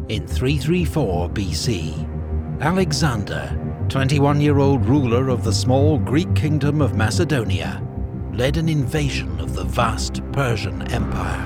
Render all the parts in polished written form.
In 334 BC, Alexander, 21-year-old ruler of the small Greek kingdom of Macedonia, led an invasion of the vast Persian Empire.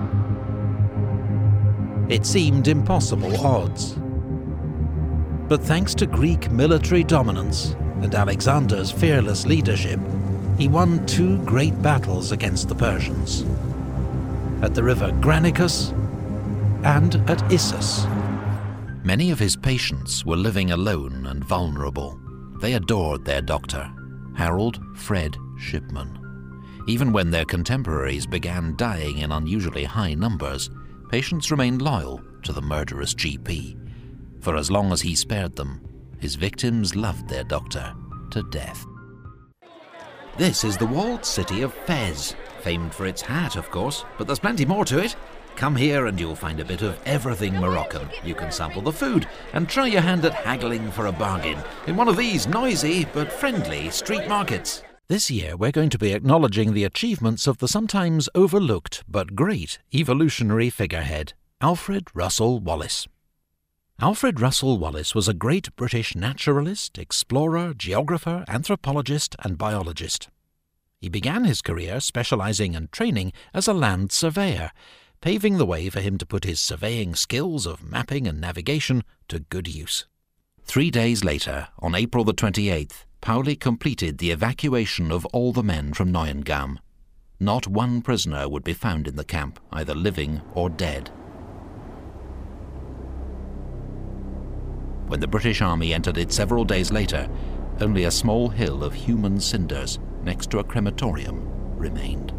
It seemed impossible odds. But thanks to Greek military dominance and Alexander's fearless leadership, he won 2 great battles against the Persians, at the river Granicus and at Issus. Many of his patients were living alone and vulnerable. They adored their doctor, Harold Fred Shipman. Even when their contemporaries began dying in unusually high numbers, patients remained loyal to the murderous GP. For as long as he spared them, his victims loved their doctor to death. This is the walled city of Fez, famed for its hat, of course, but there's plenty more to it. Come here and you'll find a bit of everything Moroccan. You can sample the food and try your hand at haggling for a bargain in one of these noisy but friendly street markets. This year we're going to be acknowledging the achievements of the sometimes overlooked but great evolutionary figurehead, Alfred Russel Wallace. Alfred Russel Wallace was a great British naturalist, explorer, geographer, anthropologist and biologist. He began his career specialising and training as a land surveyor, paving the way for him to put his surveying skills of mapping and navigation to good use. 3 days later, on April the 28th, Pauli completed the evacuation of all the men from Neuengamme. Not one prisoner would be found in the camp, either living or dead. When the British Army entered it several days later, only a small hill of human cinders next to a crematorium remained.